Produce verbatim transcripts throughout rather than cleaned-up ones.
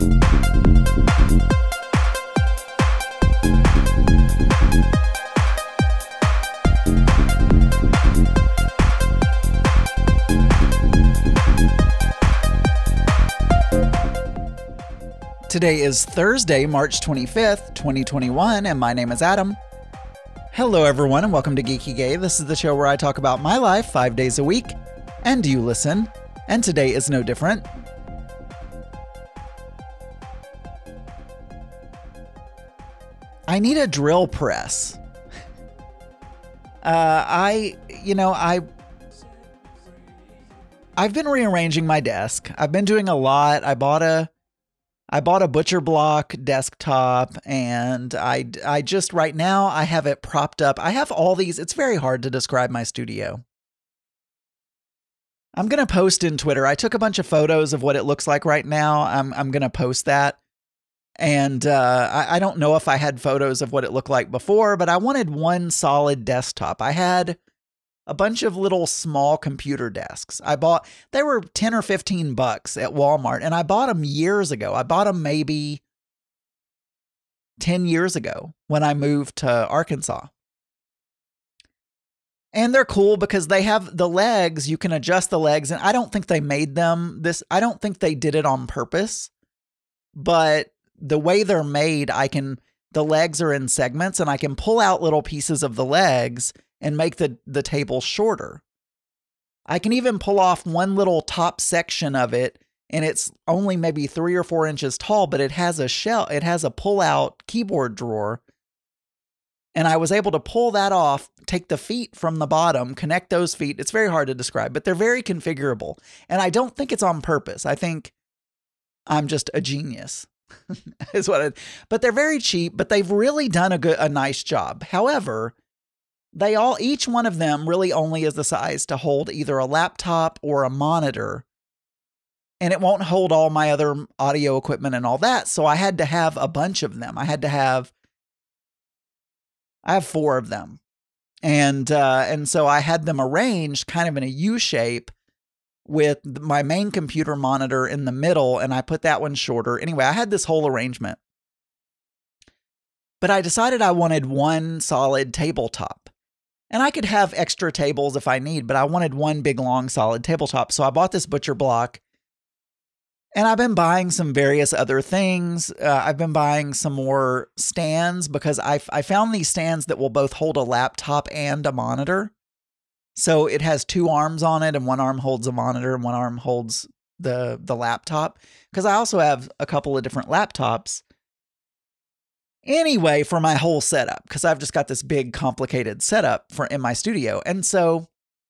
Today is Thursday, March twenty-fifth, twenty twenty-one, and my name is Adam. Hello everyone and welcome to Geeky Gay. This is the show where I talk about my life five days a week, and you listen, and today is no different. I need a drill press. Uh, I, you know, I, I've been rearranging my desk. I've been doing a lot. I bought a I bought a Butcher Block desktop, and I, I just right now I have it propped up. I have all these. It's very hard to describe my studio. I'm going to post in Twitter. I took a bunch of photos of what it looks like right now. I'm, I'm going to post that. And uh, I, I don't know if I had photos of what it looked like before, but I wanted one solid desktop. I had a bunch of little small computer desks. I bought, they were ten or fifteen bucks at Walmart, and I bought them years ago. I bought them maybe ten years ago when I moved to Arkansas. And they're cool because they have the legs, you can adjust the legs, and I don't think they made them this, I don't think they did it on purpose, but the way they're made, I can, the legs are in segments, and I can pull out little pieces of the legs and make the, the table shorter. I can even pull off one little top section of it, and it's only maybe three or four inches tall, but it has a shell, it has a pull-out keyboard drawer. And I was able to pull that off, take the feet from the bottom, connect those feet. It's very hard to describe, but they're very configurable. And I don't think it's on purpose. I think I'm just a genius. is what it, but they're very cheap, but they've really done a good, a nice job. However, They all, each one of them really only is the size to hold either a laptop or a monitor, and it won't hold all my other audio equipment and all that. So I had to have a bunch of them. I had to have, I have four of them. And, uh, and so I had them arranged kind of in a U shape with my main computer monitor in the middle, and I put that one shorter. Anyway, I had this whole arrangement, but I decided I wanted one solid tabletop. And I could have extra tables if I need, but I wanted one big, long, solid tabletop. So I bought this Butcher Block, and I've been buying some various other things. Uh, I've been buying some more stands because I I found these stands that will both hold a laptop and a monitor. So it has two arms on it, and one arm holds a monitor and one arm holds the, the laptop. Because I also have a couple of different laptops. Anyway, for my whole setup, because I've just got this big complicated setup for in my studio. And so,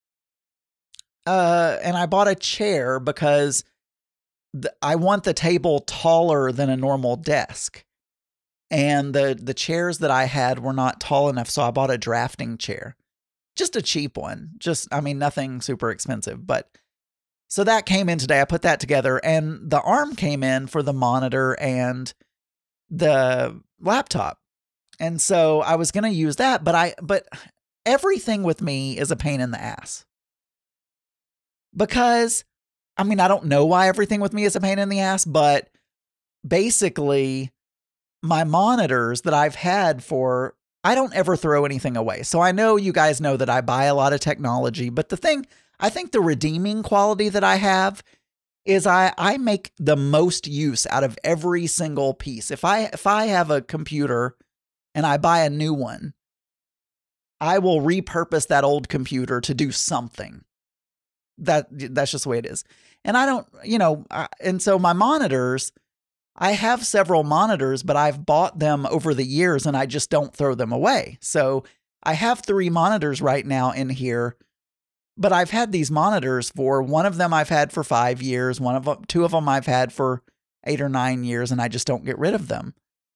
uh, and I bought a chair because the, I want the table taller than a normal desk. And the, the chairs that I had were not tall enough. So I bought a drafting chair, just a cheap one. Just, I mean, nothing super expensive, but so that came in today. I put that together, and the arm came in for the monitor and the laptop. And so I was going to use that, but I, but everything with me is a pain in the ass because, I mean, I don't know why everything with me is a pain in the ass, but basically my monitors that I've had for, I don't ever throw anything away. So I know you guys know that I buy a lot of technology, but the thing, I think the redeeming quality that I have is I, I make the most use out of every single piece. If I, if I have a computer and I buy a new one, I will repurpose that old computer to do something. That that's just the way it is. And I don't, you know, I, and so my monitors, I have several monitors, but I've bought them over the years and I just don't throw them away. So I have three monitors right now in here. But I've had these monitors for, one of them I've had for five years, one of them, two of them I've had for eight or nine years, and I just don't get rid of them.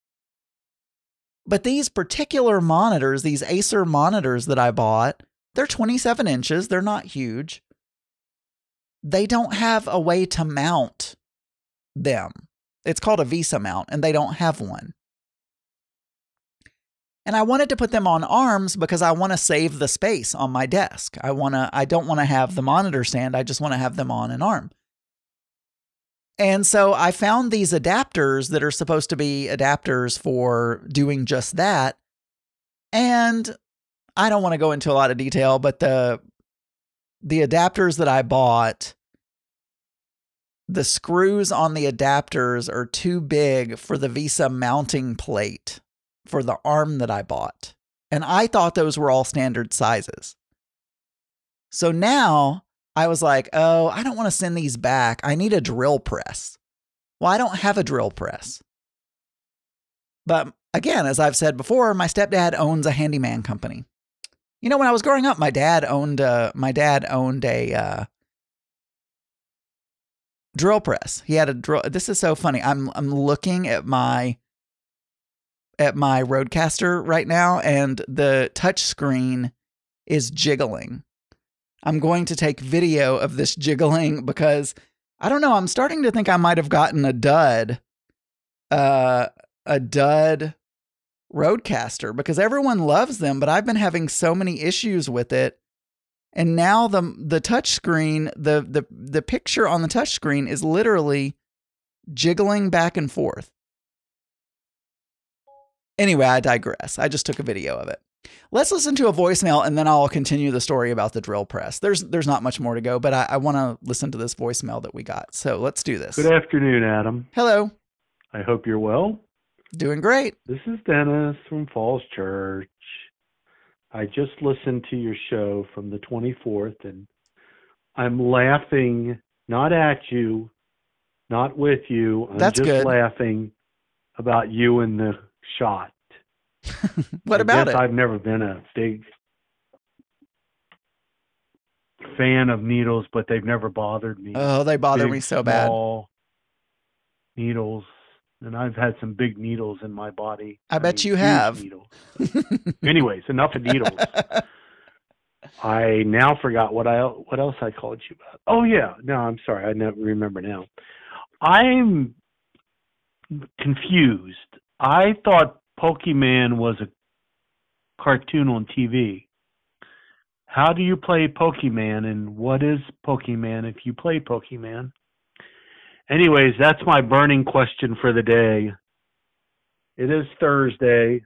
But these particular monitors, these Acer monitors that I bought, they're twenty-seven inches. They're not huge. They don't have a way to mount them. It's called a VESA mount, and they don't have one. And I wanted to put them on arms because I want to save the space on my desk. I want to, I don't want to have the monitor stand. I just want to have them on an arm. And so I found these adapters that are supposed to be adapters for doing just that. And I don't want to go into a lot of detail, but the the adapters that I bought, the screws on the adapters are too big for the VESA mounting plate for the arm that I bought. And I thought those were all standard sizes. So now I was like, oh, I don't want to send these back. I need a drill press. Well, I don't have a drill press. But again, as I've said before, my stepdad owns a handyman company. You know, when I was growing up, my dad owned a, my dad owned a uh, drill press. He had a drill. This is so funny. I'm I'm looking at my at my Rodecaster right now, and the touch screen is jiggling. I'm going to take video of this jiggling because I don't know. I'm starting to think I might have gotten a dud, uh, a dud Rodecaster because everyone loves them, but I've been having so many issues with it. And now the the touch screen, the the the picture on the touch screen is literally jiggling back and forth. Anyway, I digress. I just took a video of it. Let's listen to a voicemail and then I'll continue the story about the drill press. There's there's not much more to go, but I, I want to listen to this voicemail that we got. So let's do this. Good afternoon, Adam. Hello. I hope you're well. Doing great. This is Dennis from Falls Church. I just listened to your show from the twenty-fourth, and I'm laughing, not at you, not with you. I'm That's just good. laughing about you and the shot. What I about guess it? I've never been a big fan of needles, but they've never bothered me. Oh, they bother Big, me so bad. Small needles. And I've had some big needles in my body. I, I bet mean, you have. Needles. Anyways, enough of needles. I now forgot what I what else I called you about. Oh yeah, no, I'm sorry. I never remember now. I'm confused. I thought Pokemon was a cartoon on T V. How do you play Pokemon, and what is Pokemon if you play Pokemon? Anyways, that's my burning question for the day. It is Thursday.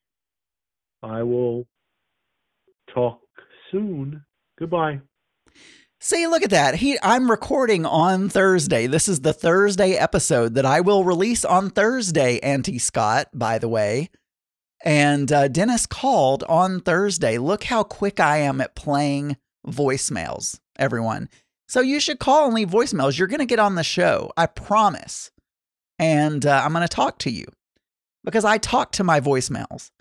I will talk soon. Goodbye. See, look at that. He, I'm recording on Thursday. This is the Thursday episode that I will release on Thursday, Auntie Scott, by the way. And uh, Dennis called on Thursday. Look how quick I am at playing voicemails, everyone. So you should call and leave voicemails. You're going to get on the show. I promise. And uh, I'm going to talk to you because I talk to my voicemails.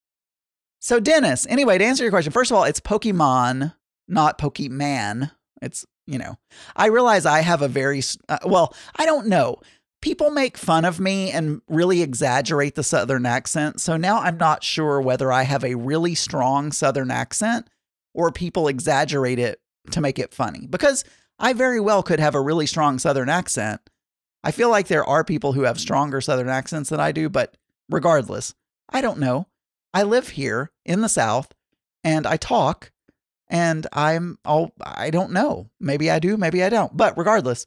So Dennis, anyway, to answer your question, first of all, it's Pokemon, not Pokemon. It's, you know, I realize I have a very, uh, well, I don't know. People make fun of me and really exaggerate the Southern accent. So now I'm not sure whether I have a really strong Southern accent or people exaggerate it to make it funny, because I very well could have a really strong Southern accent. I feel like there are people who have stronger Southern accents than I do, but regardless, I don't know. I live here in the South and I talk and I'm all, I don't know. Maybe I do, maybe I don't. But regardless,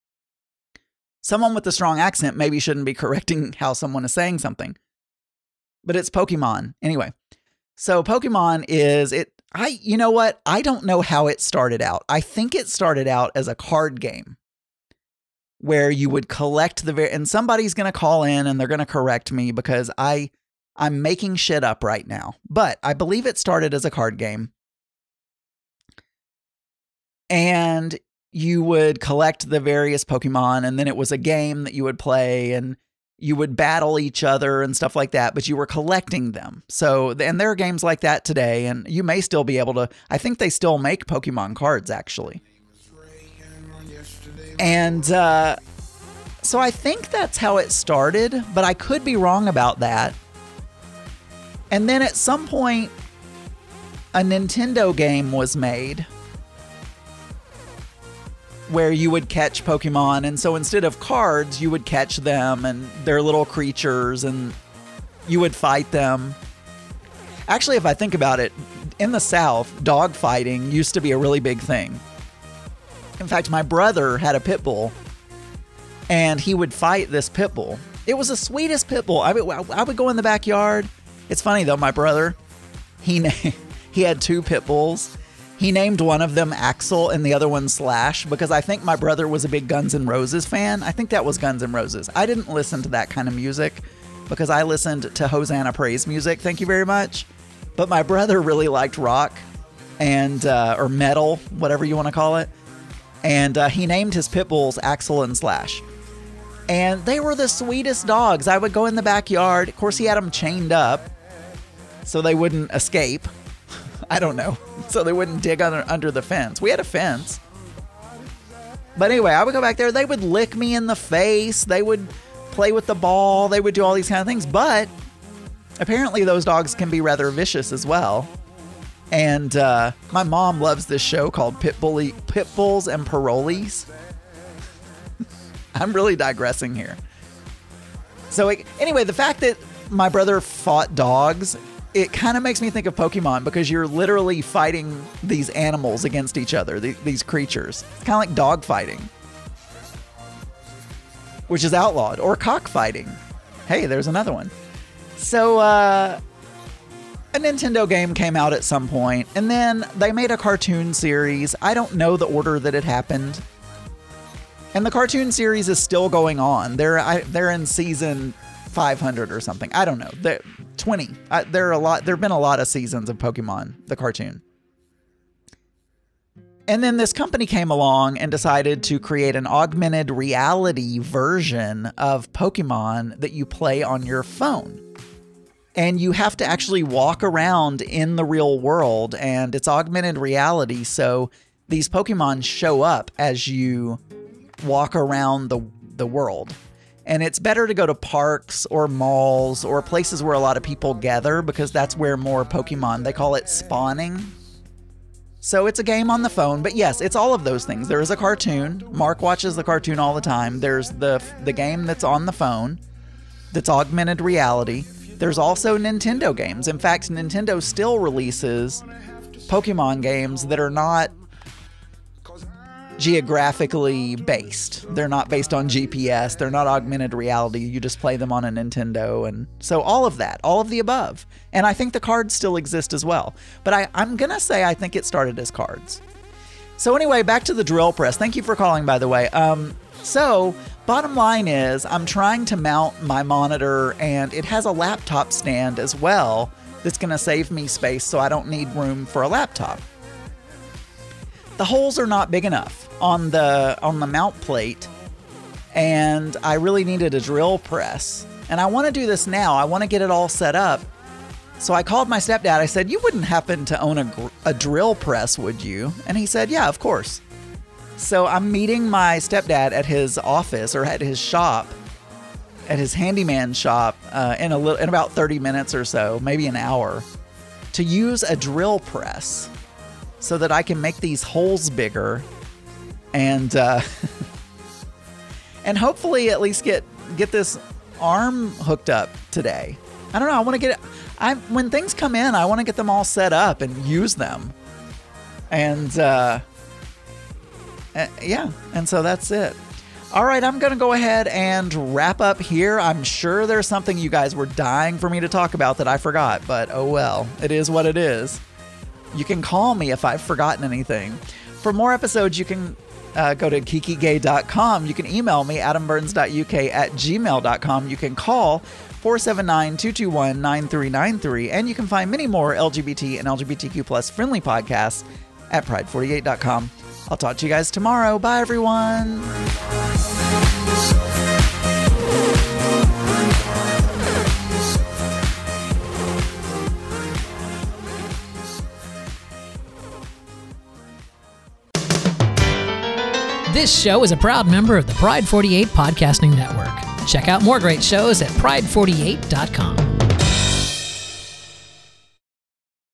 someone with a strong accent maybe shouldn't be correcting how someone is saying something. But it's Pokemon. Anyway, so Pokemon is it. I, you know what? I don't know how it started out. I think it started out as a card game where you would collect the, and somebody's going to call in and they're going to correct me because I, I'm making shit up right now, but I believe it started as a card game and you would collect the various Pokemon and then it was a game that you would play and you would battle each other and stuff like that, but you were collecting them. So, and there are games like that today, and you may still be able to, I think they still make Pokemon cards, actually. And uh, so I think that's how it started, but I could be wrong about that. And then at some point, a Nintendo game was made where you would catch Pokemon. And so instead of cards, you would catch them and they're little creatures and you would fight them. Actually, if I think about it, in the South, dog fighting used to be a really big thing. In fact, my brother had a pit bull and he would fight this pit bull. It was the sweetest pit bull. I would, I would go in the backyard. It's funny though, my brother, he he had two pit bulls. He named one of them Axel and the other one Slash because I think my brother was a big Guns N' Roses fan. I think that was Guns N' Roses. I didn't listen to that kind of music because I listened to Hosanna praise music. Thank you very much. But my brother really liked rock and uh, or metal, whatever you want to call it. And uh, he named his pit bulls Axel and Slash. And they were the sweetest dogs. I would go in the backyard. Of course, he had them chained up so they wouldn't escape. I don't know. So they wouldn't dig under, under the fence. We had a fence. But anyway, I would go back there. They would lick me in the face. They would play with the ball. They would do all these kind of things. But apparently those dogs can be rather vicious as well. And uh, my mom loves this show called Pit, Bully, Pit Bulls and Parolees. I'm really digressing here. So it, anyway, the fact that my brother fought dogs, it kind of makes me think of Pokemon because you're literally fighting these animals against each other, th- these creatures. It's kind of like dog fighting, which is outlawed, or cockfighting. Hey, there's another one. So uh, a Nintendo game came out at some point, and then they made a cartoon series. I don't know the order that it happened. And the cartoon series is still going on. They're I, they're in season five hundred or something. I don't know. They're twenty. I, there are a lot. There've been a lot of seasons of Pokemon, the cartoon. And then this company came along and decided to create an augmented reality version of Pokemon that you play on your phone. And you have to actually walk around in the real world, and it's augmented reality. So these Pokemon show up as you walk around the the world. And it's better to go to parks or malls or places where a lot of people gather because that's where more Pokemon, they call it spawning. So it's a game on the phone, but yes, it's all of those things. There is a cartoon. Mark watches the cartoon all the time. There's the the game that's on the phone that's augmented reality. There's also Nintendo games. In fact, Nintendo still releases Pokemon games that are not geographically based. They're not based on G P S. They're not augmented reality. You just play them on a Nintendo. And so all of that, all of the above. And I think the cards still exist as well. But I, I'm going to say I think it started as cards. So anyway, back to the drill press. Thank you for calling, by the way. Um, so bottom line is I'm trying to mount my monitor, and it has a laptop stand as well that's going to save me space so I don't need room for a laptop. The holes are not big enough on the on the mount plate, and I really needed a drill press. And I want to do this now. I want to get it all set up. So I called my stepdad. I said, "You wouldn't happen to own a, gr- a drill press, would you?" And he said, "Yeah, of course." So I'm meeting my stepdad at his office, or at his shop, at his handyman shop, uh, in a little in about thirty minutes or so, maybe an hour, to use a drill press so that I can make these holes bigger, and uh, and hopefully at least get get this arm hooked up today. I don't know. I want to get it. I when things come in, I want to get them all set up and use them. And uh, uh, yeah, and so that's it. All right, I'm going to go ahead and wrap up here. I'm sure there's something you guys were dying for me to talk about that I forgot, but oh well, it is what it is. You can call me if I've forgotten anything. For more episodes, you can uh, go to kiki gay dot com. You can email me, adam burns dot u k at gmail dot com. You can call four seven nine, two two one, nine three nine three. And you can find many more L G B T and L G B T Q plus friendly podcasts at pride forty-eight dot com. I'll talk to you guys tomorrow. Bye, everyone. This show is a proud member of the Pride forty-eight Podcasting Network. Check out more great shows at pride forty-eight dot com.